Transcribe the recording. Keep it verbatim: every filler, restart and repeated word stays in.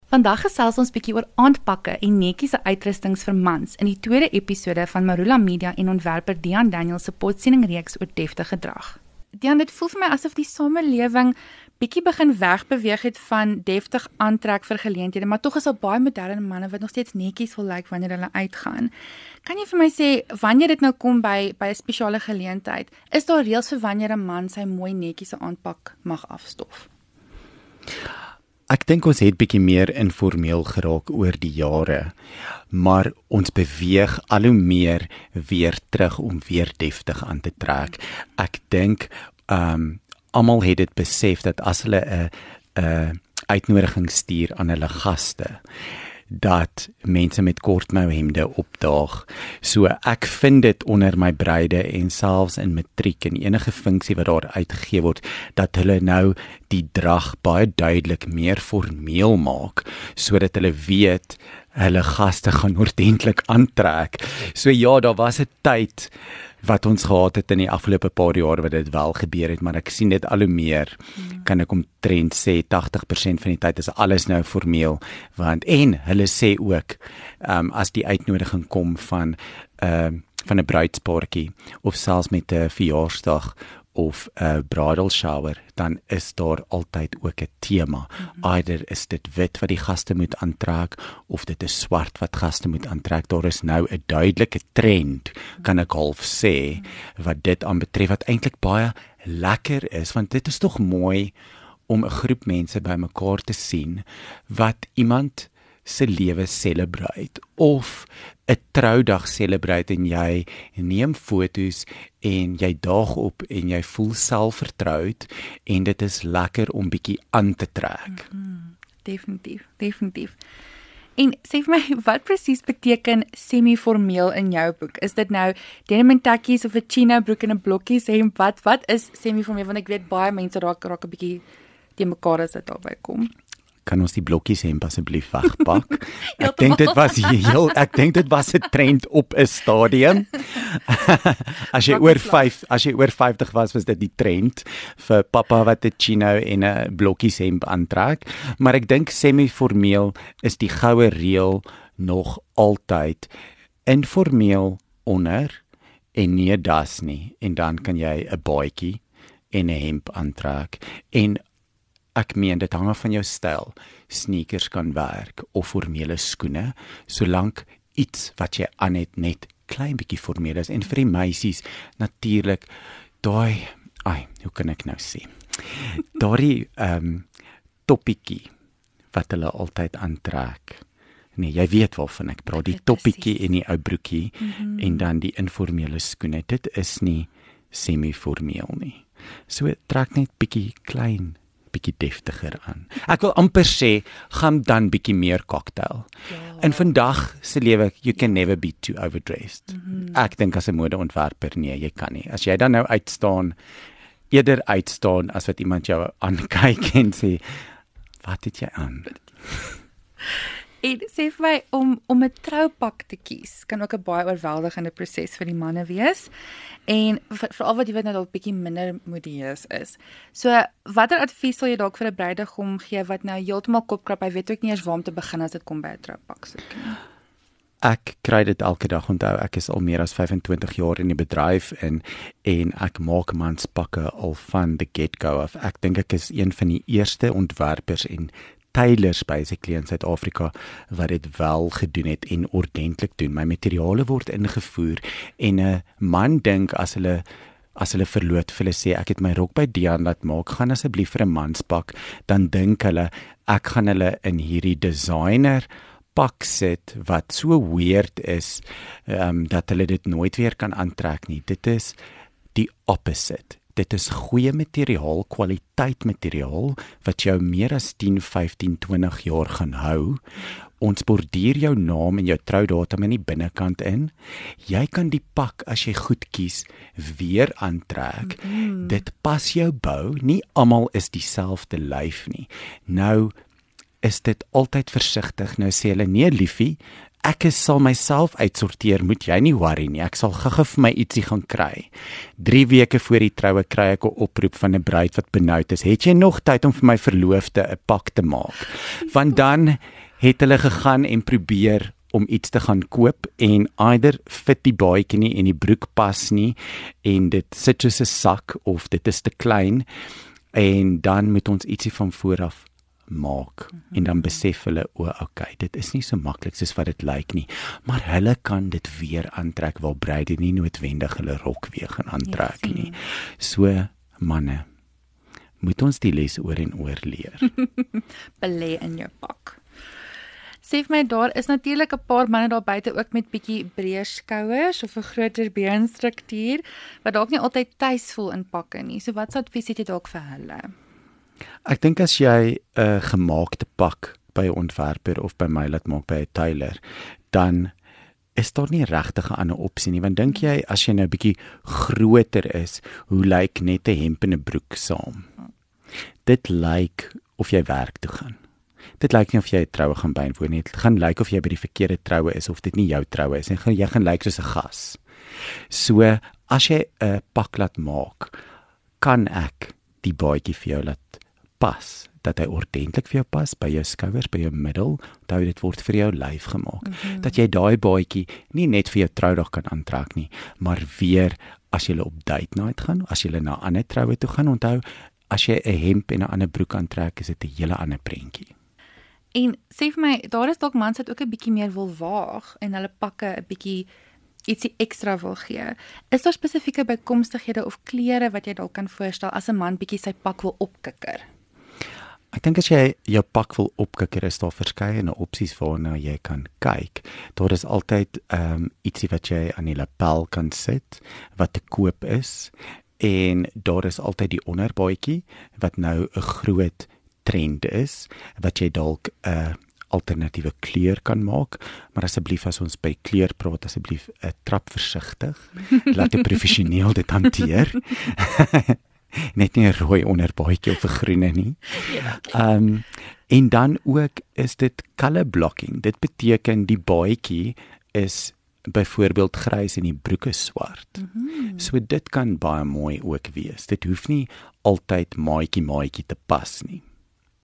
Vandag gesels ons bietjie oor aandpakke en netjiese uitrustings vir mans in die tweede episode van Marula Media en ontwerper Dian Daniel se potsendingreeks oor deftige gedrag. Dian, dit voel vir my asof die samelewing bietjie begin wegbeweeg het van deftig aantrek vir geleenthede, maar tog is daar baie moderne manne wat nog steeds netjies wil lyk wanneer hulle uitgaan. Kan jy vir my sê, wanneer dit nou kom by by 'n spesiale geleentheid, is daar reëls vir wanneer 'n man sy mooi netjiese aanpak mag afstof? Ek dink ons het bietjie meer informeel geraak oor die jare, maar ons beweeg al hoe meer weer terug om weer deftig aan te trek. Ek dink um, almal het dit besef dat as hulle 'n 'n uitnodiging stuur aan hulle gaste, dat mense met kortmouhemde opdaag. So ek vind dit onder my bruide en selfs in matriek en enige funksie wat daar uitgegee word, dat hulle nou die drag baie duidelik meer formeel maak, sodat hulle weet hulle gaste gaan ordentlik aantrek. So ja, daar was 'n tyd wat ons gehad het in die afgelope paar jaar wat dit wel gebeur het, maar ek sien dit al hoe meer, hmm. kan ek omtrent sê, tagtig persent van die tyd is alles nou formeel, want, en hulle sê ook, um, as die uitnodiging kom van, uh, van 'n bruidspaartjie, of selfs met 'n verjaarsdag, of 'n bridal shower, dan is daar altyd ook 'n tema. Mm-hmm. Either is dit wit wat die gaste moet aantrek, of dit is swart wat gaste moet aantrek. Daar is nou 'n duidelike trend, kan ek half sê, wat dit aanbetref, wat eintlik baie lekker is, want dit is tog mooi om 'n groep mense bymekaar te sien, wat iemand se lewe celebrate, of 'n troudag celebrate, en jy neem foto's, en jy daag op, en jy voel selfvertroud, en dit is lekker om bietjie aan te trek. Mm-hmm. Definitief, definitief. En sê vir my, wat presies beteken semi-formeel in jou boek? Is dit nou denim en takkies, of 'n chino broek en 'n blokkies hemp? Wat, wat is semi-formeel? Want ek weet baie mense raak, raak 'n bietjie te mekaar as dit daarby kom. Kan ons die blokkies hemp asseblief wegpak? Ek dink dit was heel, ek dink dit was 'n trend op 'n stadium. as jy oor vyf, as jy oor vyftig was, was dit die trend vir pappa wat 'n chino en 'n blokkies hemp aantrek. Maar ek dink semi-formeel is die goue reël nog altyd informeel onder en nie 'n das nie. En dan kan jy 'n baadjie en 'n hemp aantrek. En ek meen, dit hang af van jou styl. Sneakers kan werk, of formele skoene, solank iets wat jy aan het net klein bietjie formeel is. En vir die meisies, natuurlik, daai, ai, hoe kan ek nou sê, daai um, toppietjie, wat hulle altyd aantrek. Nee, jy weet waarvan ek praat, die toppietjie en die ou broekie, mm-hmm. en dan die informele skoene. Dit is nie semi-formeel nie. So, trek net bietjie klein, bietjie deftiger aan. Ek wil amper sê, gaan dan bietjie meer cocktail. Ja. In vandag se lewe, you can never be too overdressed. Mm-hmm. Ek dink as 'n modeontwerper, nee, jy kan nie. As jy dan nou uitstaan, eerder uitstaan, as wat iemand jou aankyk en sê, wat het jy aan? En sê vir my, om, om 'n troupak te kies, kan ook 'n baie oorweldigende proses vir die manne wees. En veral wat jy weet nou dalk bietjie minder modieus is. So, watter advies sal jy dalk vir 'n bruidegom gee wat nou heeltemal kopkrap, hy weet ook nie eers waar om te begin as dit kom by 'n troupak soek nie? Ek kry dit elke dag onthou. Ek is al meer as vyf-en-twintig jaar in die bedryf, en, en ek maak manspakke al van the get-go af. Ek dink ek is een van die eerste ontwerpers en tailors basically in Suid-Afrika wat dit wel gedoen het en ordentlik doen. My materiale word ingevoer, en 'n man dink as hulle as hulle verloot vir hulle sê, ek het my rok by Dian laat maak, gaan asseblief vir 'n manspak, dan dink hulle, ek gaan hulle in hierdie designer pak sit, wat so weird is, um, dat hulle dit nooit weer kan aantrek nie. Dit is die opposite. Dit is goeie materiaal, kwaliteit materiaal, wat jou meer as tien, vyftien, twintig jaar gaan hou. Ons borduur jou naam en jou troudatum in die binnekant in. Jy kan die pak, as jy goed kies, weer aantrek. Mm-hmm. Dit pas jou bou. Nie almal is dieselfde lyf nie. Nou is dit altyd versigtig. Nou sê hulle, nee liefie, ek is, sal myself uitsorteer, moet jy nie worry nie, ek sal gou-gou vir my ietsie gaan kry. Drie weke voor die troue kry ek 'n oproep van 'n bruid wat benoud is, het jy nog tyd om vir my verloofde 'n pak te maak? Want dan het hulle gegaan en probeer om iets te gaan koop en either fit die baadjie nie en die broek pas nie en dit sit soos 'n sak of dit is te klein en dan moet ons ietsie van vooraf maak mm-hmm. en dan besef hulle, o, okay, dit is nie so maklik soos wat dit lyk nie, maar hulle kan dit weer aantrek waar bruide nie noodwendig hulle rok weer gaan aantrek yes, nie. So, manne, moet ons die les oor en oor leer. Belê in jou pak. Sê vir my, daar is natuurlik 'n paar manne daar buite ook met bietjie breër skouers of 'n groter beenstruktuur wat dalk nie altyd tuis voel in pakke nie. So wat sou advies het jy dalk vir hulle? Ek dink as jy 'n uh, gemaakte pak by 'n ontwerper of by my laat maak by 'n tailor, dan is daar nie regtig 'n ander opsie nie. Want dink jy as jy nou 'n bietjie groter is, hoe lyk net 'n hemp en 'n broek saam? Dit lyk of jy werk toe gaan. Dit lyk nie of jy 'n troue gaan bywoon nie. Dit gaan lyk of jy by die verkeerde troue is of dit nie jou troue is nie. Jy gaan lyk soos 'n gas. So as jy 'n pak laat maak, kan ek die baadjie vir jou laat pas, dat hy ordentlik vir jou pas by jou skouers, by jou middel, onthou dit word vir jou lyf gemaak. Mm-hmm. Dat jy daai baadjie nie net vir jou troudag kan aantrek nie, maar weer as jy op date night gaan, as jy na 'n ander troue toe gaan, onthou as jy 'n hemp en 'n ander broek aantrek, is dit 'n hele ander prentjie. En sê vir my, daar is dalk mans wat ook 'n bietjie meer wil waag en hulle pakke 'n bietjie ietsie ekstra wil gee. Is daar spesifieke bykomstighede of klere wat jy dalk kan voorstel as 'n man bietjie sy pak wil opkikker? Ek dink as jy jou pak wil opkikker, is daar verskeie opsies waarna jy kan kyk. Daar is altyd um, ietsie wat jy aan die lapel kan sit, wat te koop is, en daar is altyd die onderbaadjie, wat nou 'n groot trend is, wat jy dalk 'n uh, alternatiewe kleur kan maak, maar asseblief as ons by kleur praat, asseblief 'n uh, trap versigtig, laat 'n professioneel dit hanteer. Net nie 'n rooi onderbaadjie of 'n groene nie. Um, en dan ook is dit color blocking. Dit beteken die baadjie is byvoorbeeld grys en die broek is swart. Mm-hmm. So dit kan baie mooi ook wees. Dit hoef nie altyd maatjie maatjie te pas nie.